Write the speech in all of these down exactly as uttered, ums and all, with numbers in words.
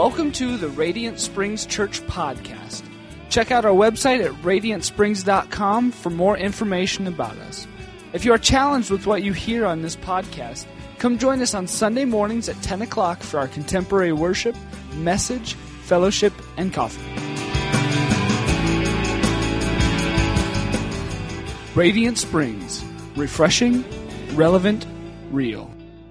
Welcome to the Radiant Springs Church Podcast. Check out our website at radiant springs dot com for more information about us. If you are challenged with what you hear on this podcast, come join us on Sunday mornings at ten o'clock for our contemporary worship, message, fellowship, and coffee. Radiant Springs. Refreshing, relevant, real.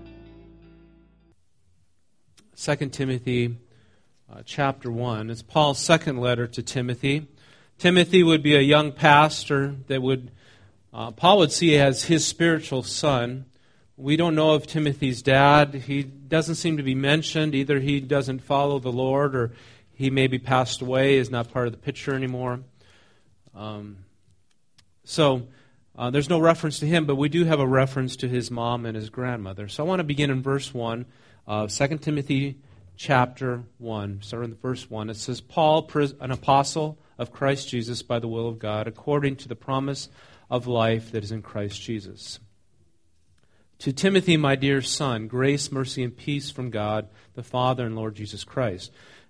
Second Timothy uh, chapter one. It's Paul's second letter to Timothy. Timothy would be a young pastor that would uh, Paul would see as his spiritual son. We don't know of Timothy's dad. He doesn't seem to be mentioned. Either he doesn't follow the Lord or he maybe passed away, is not part of the picture anymore. Um, so uh, there's no reference to him, but we do have a reference to his mom and his grandmother. So I want to begin in verse one of Second Timothy chapter one. Starting with verse one. It says, Paul, an apostle of Christ Jesus by the will of God, according to the promise of life that is in Christ Jesus. To Timothy, my dear son, grace, mercy, and peace from God, the Father and Lord Jesus Christ.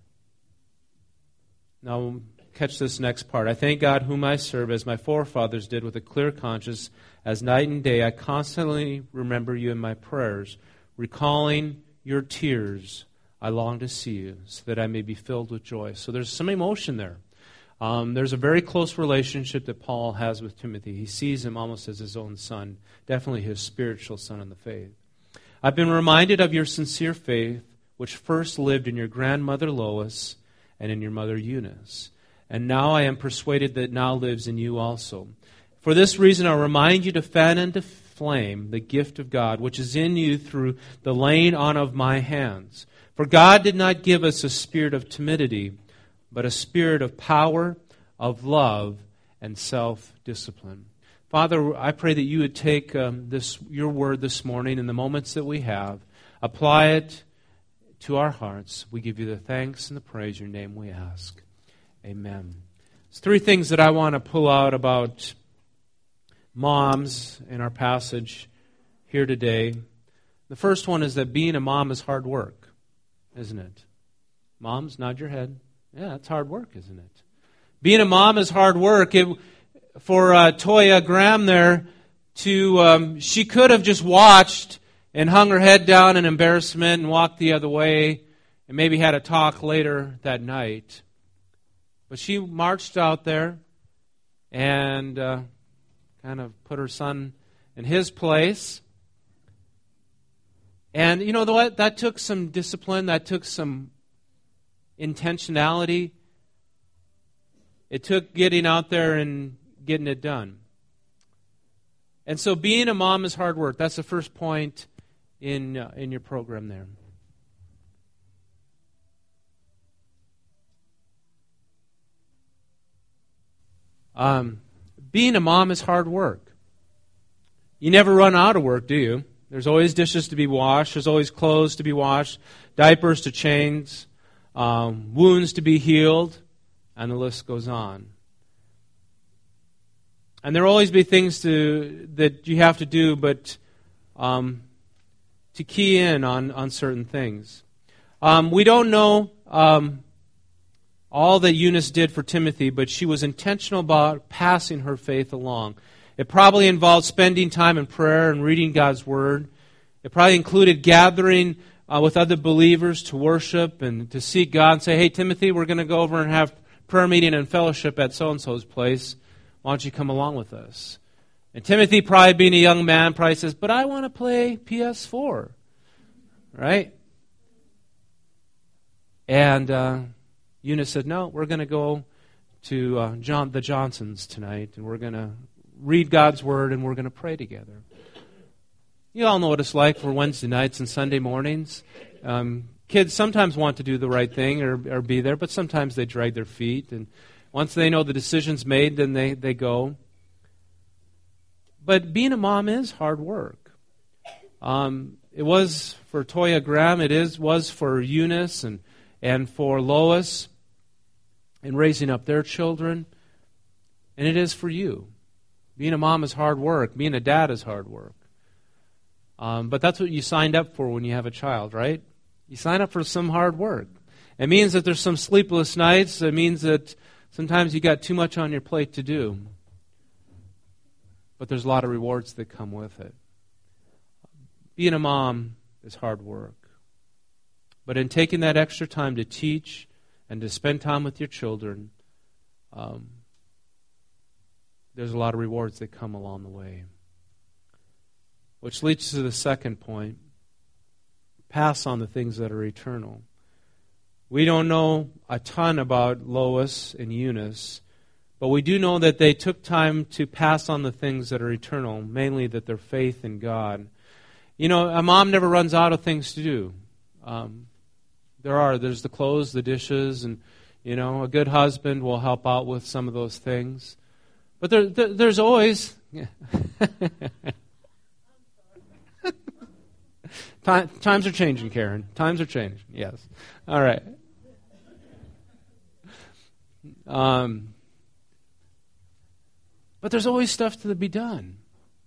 Now, catch this next part. I thank God whom I serve as my forefathers did with a clear conscience, as night and day I constantly remember you in my prayers, recalling your tears. I long to see you so that I may be filled with joy. So there's some emotion there. Um, there's a very close relationship that Paul has with Timothy. He sees him almost as his own son, definitely his spiritual son in the faith. I've been reminded of your sincere faith, which first lived in your grandmother Lois and in your mother Eunice. And now I am persuaded that it now lives in you also. For this reason, I remind you to fan into flame the gift of God, which is in you through the laying on of my hands. For God did not give us a spirit of timidity, but a spirit of power, of love, and self-discipline. Father, I pray that you would take um, this your word this morning in the moments that we have, apply it to our hearts. We give you the thanks and the praise. Your name we ask. Amen. There's three things that I want to pull out about moms in our passage here today. The first one is that being a mom is hard work, isn't it? Moms, nod your head. Yeah, it's hard work, isn't it? Being a mom is hard work. It, for uh, Toya Graham there, to um, she could have just watched and hung her head down in embarrassment and walked the other way and maybe had a talk later that night. But she marched out there and uh, kind of put her son in his place. And you know what? That took some discipline. That took some intentionality. It took getting out there and getting it done. And so being a mom is hard work. That's the first point in uh, in your program there. Um, being a mom is hard work. You never run out of work, do you? There's always dishes to be washed. There's always clothes to be washed, diapers to change, um, wounds to be healed, and the list goes on. And there will always be things to that you have to do, but um, to key in on, on certain things. Um, we don't know um, all that Eunice did for Timothy, but she was intentional about passing her faith along. It probably involved spending time in prayer and reading God's Word. It probably included gathering uh, with other believers to worship and to seek God and say, hey, Timothy, we're going to go over and have prayer meeting and fellowship at so-and-so's place. Why don't you come along with us? And Timothy, probably being a young man, probably says, but I want to play P S four. Right? And uh, Eunice said, no, we're going to go to uh, John, the Johnsons tonight, and we're going to read God's Word, and we're going to pray together. You all know what it's like for Wednesday nights and Sunday mornings. Um, kids sometimes want to do the right thing or, or be there, but sometimes they drag their feet. And once they know the decision's made, then they, they go. But being a mom is hard work. Um, it was for Toya Graham. It is was for Eunice and, and for Lois in raising up their children. And it is for you. Being a mom is hard work. Being a dad is hard work. Um, but that's what you signed up for when you have a child, right? You sign up for some hard work. It means that there's some sleepless nights. It means that sometimes you got too much on your plate to do. But there's a lot of rewards that come with it. Being a mom is hard work. But in taking that extra time to teach and to spend time with your children, um, there's a lot of rewards that come along the way. Which leads to the second point. Pass on the things that are eternal. We don't know a ton about Lois and Eunice, but we do know that they took time to pass on the things that are eternal, mainly that their faith in God. You know, a mom never runs out of things to do. Um, there are. There's the clothes, the dishes, and, you know, a good husband will help out with some of those things. But there, there, there's always... Time, times are changing, Karen. Times are changing, yes. All right. Um, but there's always stuff to be done.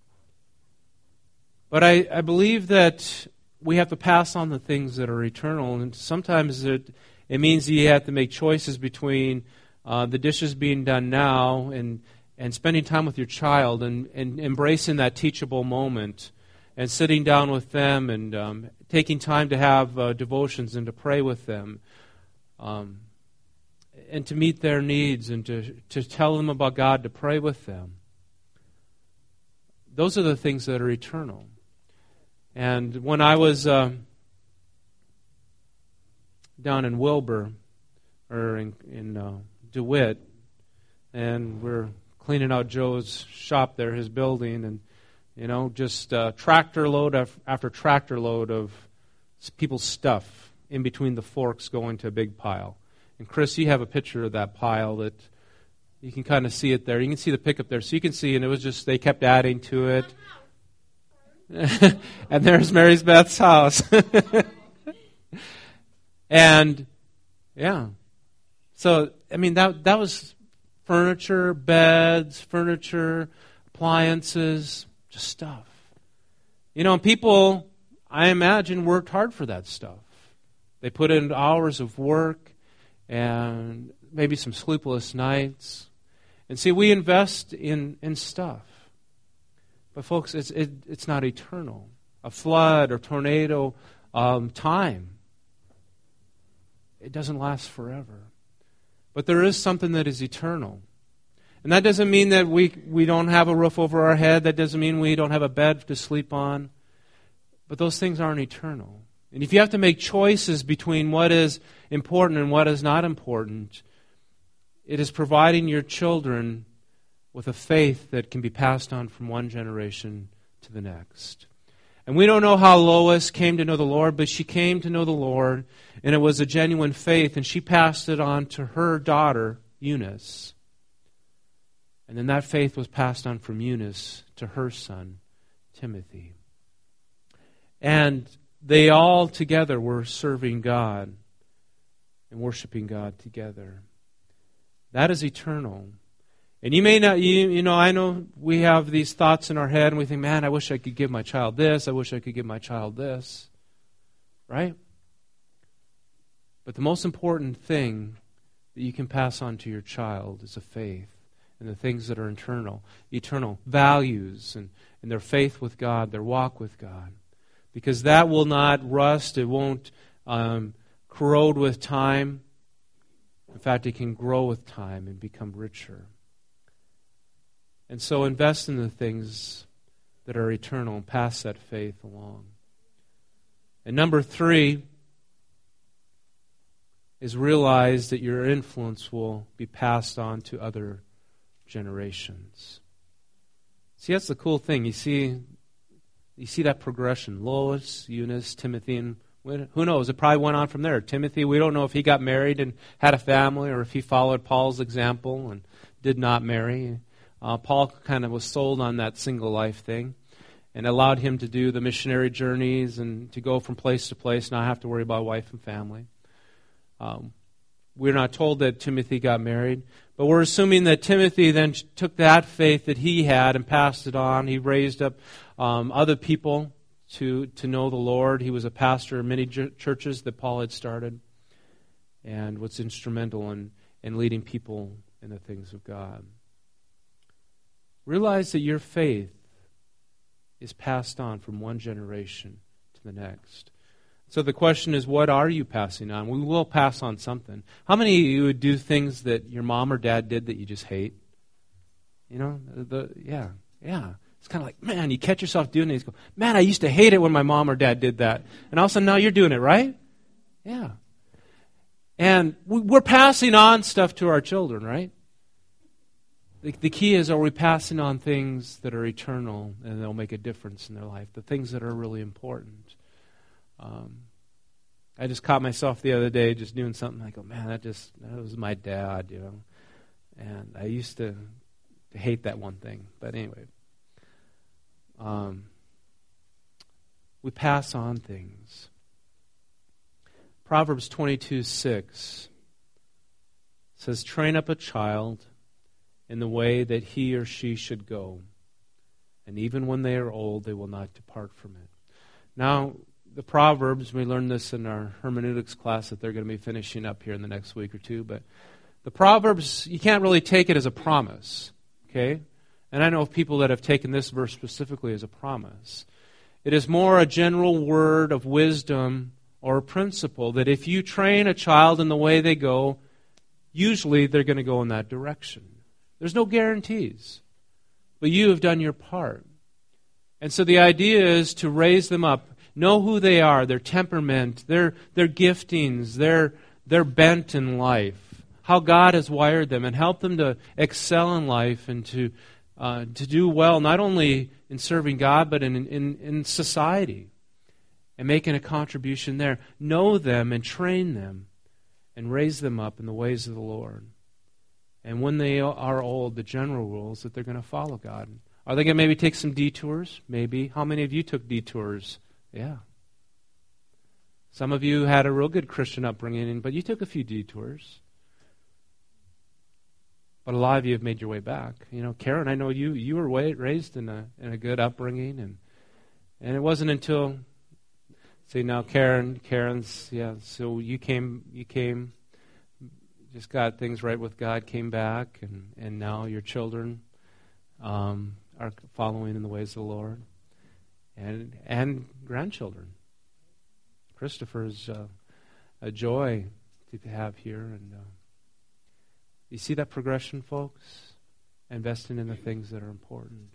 But I, I believe that we have to pass on the things that are eternal, and sometimes it, it means that you have to make choices between uh, the dishes being done now and, and spending time with your child and, and embracing that teachable moment and sitting down with them and um, taking time to have uh, devotions and to pray with them um, and to meet their needs and to, to tell them about God, to pray with them. Those are the things that are eternal. And when I was uh, down in Wilbur, or in, in uh, DeWitt, and we're cleaning out Joe's shop there, his building, and You know, just uh, tractor load after tractor load of people's stuff in between the forks going to a big pile. And Chris, you have a picture of that pile that you can kind of see it there. You can see the pickup there. So you can see, and it was just, they kept adding to it. And there's Mary Beth's house. And, yeah. So, I mean, that that was furniture, beds, furniture, appliances, just stuff. You know, people, I imagine, worked hard for that stuff. They put in hours of work and maybe some sleepless nights. And see, we invest in, in stuff. But folks, it's it, it's not eternal. A flood or tornado, um, time, it doesn't last forever. But there is something that is eternal. And that doesn't mean that we, we don't have a roof over our head. That doesn't mean we don't have a bed to sleep on. But those things aren't eternal. And if you have to make choices between what is important and what is not important, it is providing your children with a faith that can be passed on from one generation to the next. And we don't know how Lois came to know the Lord, but she came to know the Lord, and it was a genuine faith, and she passed it on to her daughter, Eunice. And then that faith was passed on from Eunice to her son, Timothy. And they all together were serving God and worshiping God together. That is eternal. And you may not, you, you know, I know we have these thoughts in our head and we think, man, I wish I could give my child this. I wish I could give my child this. Right? But the most important thing that you can pass on to your child is a faith and the things that are eternal, eternal values and, and their faith with God, their walk with God. Because that will not rust. It won't um, corrode with time. In fact, it can grow with time and become richer. And so invest in the things that are eternal and pass that faith along. And number three is realize that your influence will be passed on to other generations. See, that's the cool thing. You see, you see that progression. Lois, Eunice, Timothy, and who knows? It probably went on from there. Timothy, we don't know if he got married and had a family or if he followed Paul's example and did not marry. Uh, Paul kind of was sold on that single life thing and allowed him to do the missionary journeys and to go from place to place, not have to worry about wife and family. Um, we're not told that Timothy got married, but we're assuming that Timothy then took that faith that he had and passed it on. He raised up um, other people to, to know the Lord. He was a pastor in many churches that Paul had started. and what's instrumental in, in leading people in the things of God. Realize that your faith is passed on from one generation to the next. So the question is, what are you passing on? We will pass on something. How many of you would do things that your mom or dad did that you just hate? You know, the yeah, yeah. It's kind of like, man, you catch yourself doing it. You go, man, I used to hate it when my mom or dad did that. And all of a sudden now you're doing it, right? Yeah. And we're passing on stuff to our children, right? The, the key is, are we passing on things that are eternal and they'll make a difference in their life, the things that are really important? Um, I just caught myself the other day just doing something. I go, man, that just that was my dad, you know. And I used to, to hate that one thing. But anyway, um, we pass on things. Proverbs twenty-two six says, train up a child in the way that he or she should go, and even when they are old, they will not depart from it. Now, the Proverbs, we learned this in our hermeneutics class that they're going to be finishing up here in the next week or two, but the Proverbs, you can't really take it as a promise, okay? And I know of people that have taken this verse specifically as a promise. It is more a general word of wisdom or a principle that if you train a child in the way they go, usually they're going to go in that direction. There's no guarantees, but you have done your part. And so the idea is to raise them up, know who they are, their temperament, their their giftings, their their bent in life, how God has wired them, and help them to excel in life and to uh, to do well, not only in serving God, but in, in, in society and making a contribution there. Know them and train them and raise them up in the ways of the Lord. And when they are old, the general rule is that they're going to follow God. Are they going to maybe take some detours? Maybe. How many of you took detours? Yeah. Some of you had a real good Christian upbringing, but you took a few detours. But a lot of you have made your way back. You know, Karen, I know you you were raised in a in a good upbringing, and and it wasn't until, say now Karen, Karen's yeah. So you came you came. Just got things right with God, came back, and, and now your children um, are following in the ways of the Lord, and and grandchildren. Christopher is uh, a joy to have here, and uh, you see that progression, folks. Investing in the things that are important.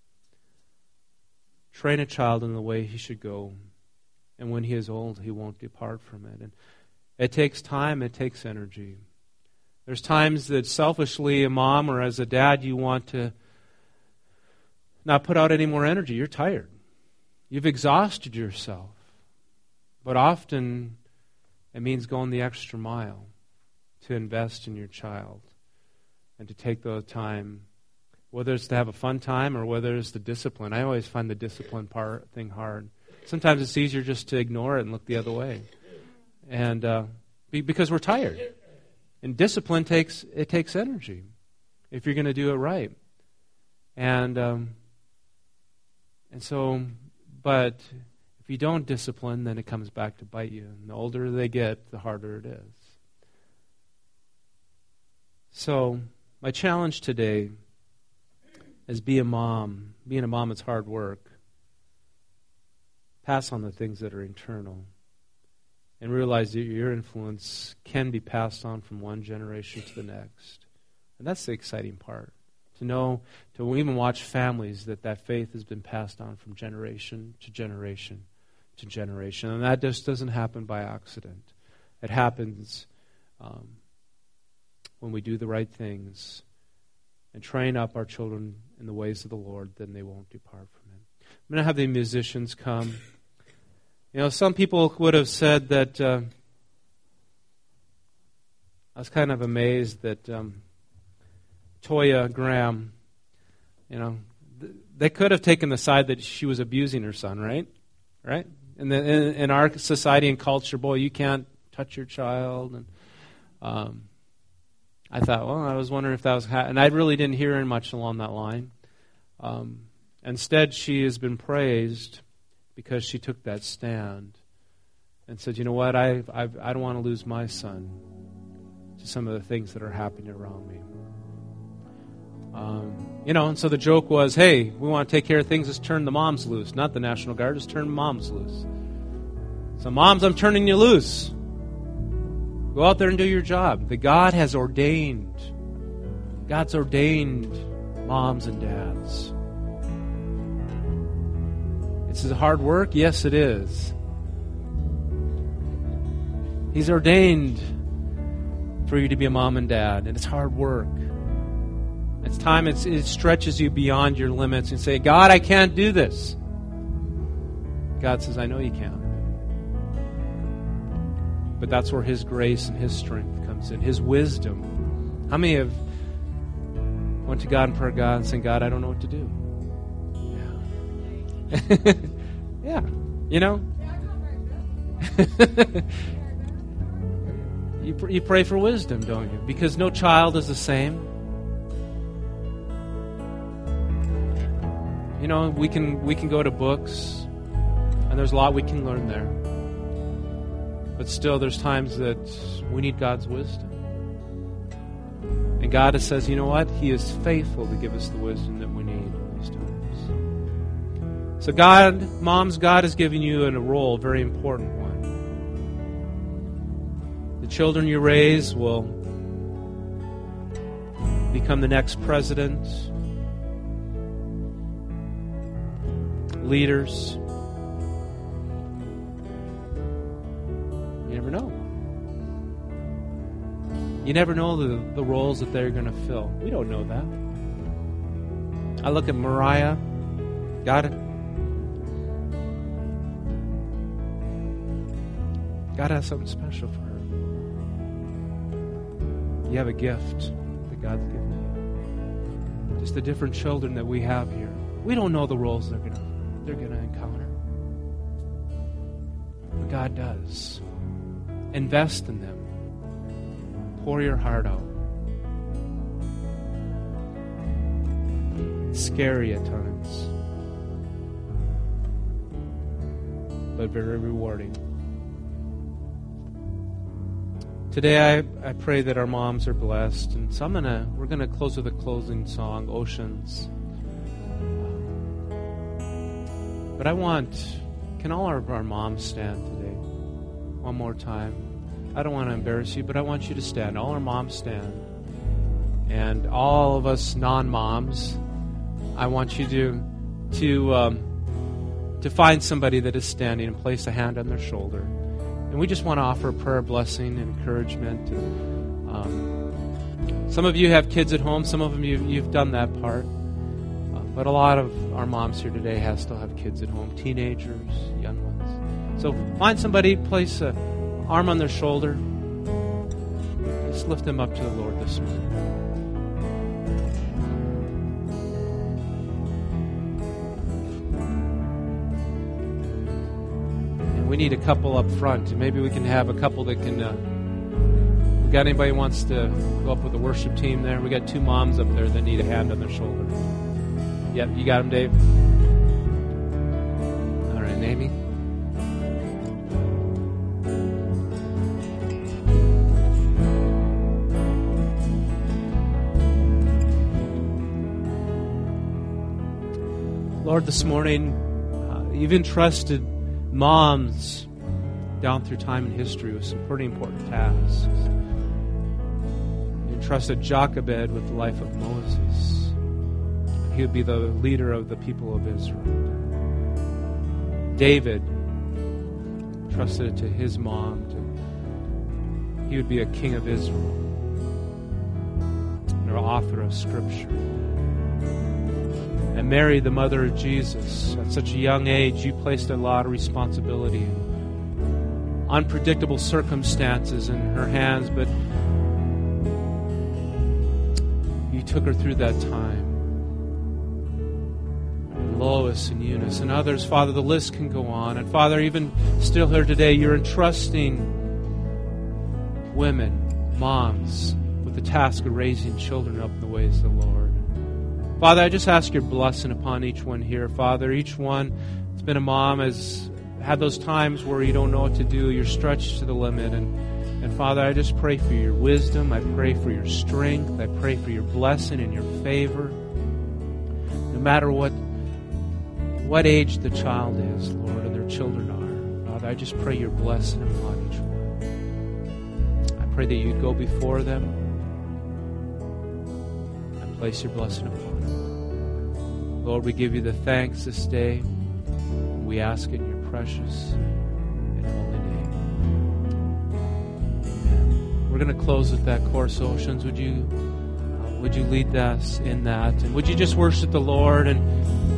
Train a child in the way he should go, and when he is old, he won't depart from it. And it takes time. It takes energy. There's times that selfishly, a mom or as a dad, you want to not put out any more energy. You're tired. You've exhausted yourself. But often, it means going the extra mile to invest in your child and to take the time, whether it's to have a fun time or whether it's the discipline. I always find the discipline part thing hard. Sometimes it's easier just to ignore it and look the other way, and uh, because we're tired. And discipline takes it takes energy if you're going to do it right. And um, and so, but if you don't discipline, then it comes back to bite you. And the older they get, the harder it is. So my challenge today is be a mom. Being a mom is hard work. Pass on the things that are eternal. And realize that your influence can be passed on from one generation to the next. And that's the exciting part. To know, to even watch families that that faith has been passed on from generation to generation to generation. And that just doesn't happen by accident. It happens um, when we do the right things and train up our children in the ways of the Lord, then they won't depart from it. I'm going to have the musicians come. You know, some people would have said that, uh, I was kind of amazed that um, Toya Graham, you know, th- they could have taken the side that she was abusing her son, right? Right? And in, in, in our society and culture, boy, you can't touch your child. And um, I thought, well, I was wondering if that was, ha- and I really didn't hear much along that line. Um, instead, she has been praised because she took that stand and said, you know what, I I, I don't want to lose my son. to some of the things that are happening around me. Um, you know, and so the joke was, hey, we want to take care of things, let's turn the moms loose. Not the National Guard, just turn moms loose. So moms, I'm turning you loose. Go out there and do your job. That God has ordained. God's ordained moms and dads. Is it hard work? Yes, it is. He's ordained for you to be a mom and dad, and it's hard work. It's time it's, it stretches you beyond your limits and say, God, I can't do this. God says, I know you can. But that's where His grace and His strength comes in, His wisdom. How many have went to God and prayed God and said, God, I don't know what to do? Yeah. Yeah. You know? you, pr- you pray for wisdom, don't you? Because no child is the same. You know, we can we can go to books, and there's a lot we can learn there. But still, there's times that we need God's wisdom. And God says, you know what? He is faithful to give us the wisdom that we need in those times. So God, moms, God has given you in a role, a very important one. The children you raise will become the next president, leaders. You never know. You never know the, the roles that they're going to fill. We don't know that. I look at Mariah. God, God has something special for her. You have a gift that God's given you. Just the different children that we have here. We don't know the roles they're gonna they're gonna encounter. But God does. Invest in them. Pour your heart out. It's scary at times, but very rewarding. Today, I, I pray that our moms are blessed, and so I'm gonna we're gonna close with a closing song, Oceans. But I want, can all of our moms stand today? One more time. I don't want to embarrass you, but I want you to stand. All our moms stand, and all of us non-moms, I want you to to um, to find somebody that is standing and place a hand on their shoulder. And we just want to offer a prayer, blessing, and encouragement. And, um, some of you have kids at home. Some of them you've, you've done that part. Uh, but a lot of our moms here today have still have kids at home, teenagers, young ones. So find somebody, place an arm on their shoulder. Just lift them up to the Lord this morning. We need a couple up front. Maybe we can have a couple that can... Uh, we got anybody who wants to go up with the worship team there? We got two moms up there that need a hand on their shoulder. Yep, you got them, Dave? All right, Amy? Lord, this morning, uh, you've entrusted moms down through time and history with some pretty important tasks. You entrusted Jochebed with the life of Moses. He would be the leader of the people of Israel. David trusted it to his mom. To, he would be a king of Israel, and an author of Scripture. And Mary, the mother of Jesus, at such a young age, you placed a lot of responsibility and unpredictable circumstances in her hands, but you took her through that time. And Lois and Eunice and others, Father, the list can go on. And Father, even still here today, you're entrusting women, moms, with the task of raising children up in the ways of the Lord. Father, I just ask your blessing upon each one here. Father, each one that's been a mom has had those times where you don't know what to do. You're stretched to the limit. And, And Father, I just pray for your wisdom. I pray for your strength. I pray for your blessing and your favor. No matter what what age the child is, Lord, or their children are, Father, I just pray your blessing upon each one. I pray that you'd go before them and place your blessing upon them. Lord, we give you the thanks this day. We ask it in your precious and holy name. Amen. We're going to close with that chorus. Oceans, would you uh, would you lead us in that? And would you just worship the Lord? And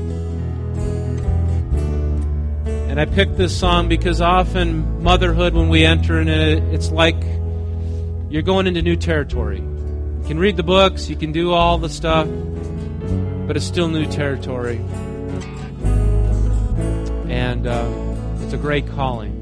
and I picked this song because often motherhood, when we enter in it, it's like you're going into new territory. You can read the books, you can do all the stuff, but it's still new territory. And uh, it's a great calling.